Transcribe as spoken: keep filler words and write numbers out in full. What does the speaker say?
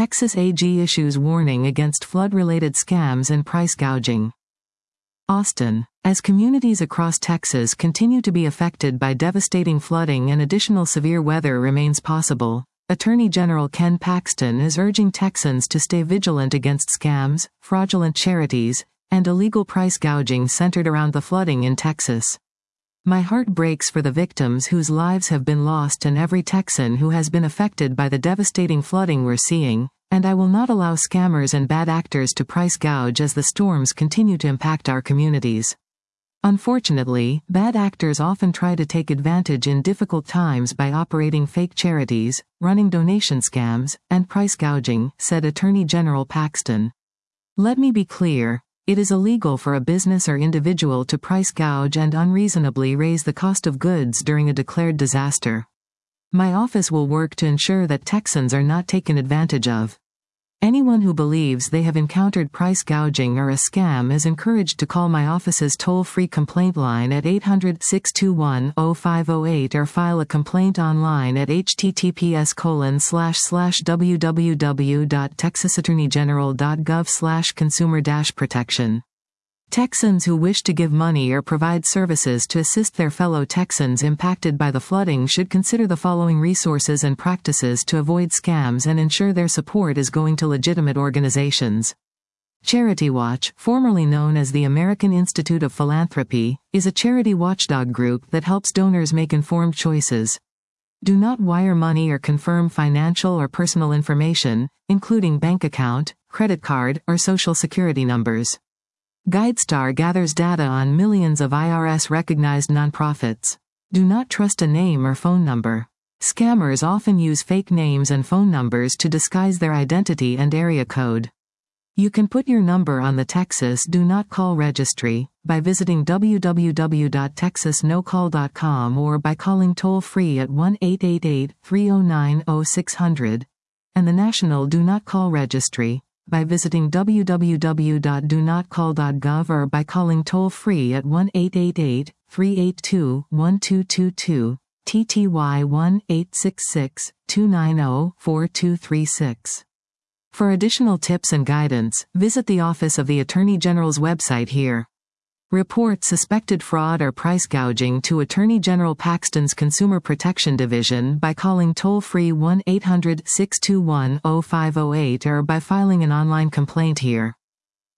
Texas A G issues warning against flood-related scams and price gouging. Austin. As communities across Texas continue to be affected by devastating flooding and additional severe weather remains possible, Attorney General Ken Paxton is urging Texans to stay vigilant against scams, fraudulent charities, and illegal price gouging centered around the flooding in Texas. My heart breaks for the victims whose lives have been lost and every Texan who has been affected by the devastating flooding we're seeing, and I will not allow scammers and bad actors to price gouge as the storms continue to impact our communities. Unfortunately, bad actors often try to take advantage in difficult times by operating fake charities, running donation scams, and price gouging, said Attorney General Paxton. Let me be clear, it is illegal for a business or individual to price gouge and unreasonably raise the cost of goods during a declared disaster. My office will work to ensure that Texans are not taken advantage of. Anyone who believes they have encountered price gouging or a scam is encouraged to call my office's toll-free complaint line at eight hundred, six two one, oh five oh eight or file a complaint online at https colon slash slash www.texasattorneygeneral.gov slash consumer-protection. Texans who wish to give money or provide services to assist their fellow Texans impacted by the flooding should consider the following resources and practices to avoid scams and ensure their support is going to legitimate organizations. Charity Watch, formerly known as the American Institute of Philanthropy, is a charity watchdog group that helps donors make informed choices. Do not wire money or confirm financial or personal information, including bank account, credit card, or social security numbers. GuideStar gathers data on millions of I R S-recognized nonprofits. Do not trust a name or phone number. Scammers often use fake names and phone numbers to disguise their identity and area code. You can put your number on the Texas Do Not Call registry by visiting w w w dot texas no call dot com or by calling toll-free at one eight eight eight, three oh nine, oh six hundred, and the National Do Not Call registry by visiting w w w dot do not call dot gov or by calling toll-free at one eight eight eight, three eight two, one two two two, T T Y one eight six six, two nine zero, four two three six. For additional tips and guidance, visit the Office of the Attorney General's website here. Report suspected fraud or price gouging to Attorney General Paxton's Consumer Protection Division by calling toll-free one eight hundred, six two one, oh five oh eight or by filing an online complaint here.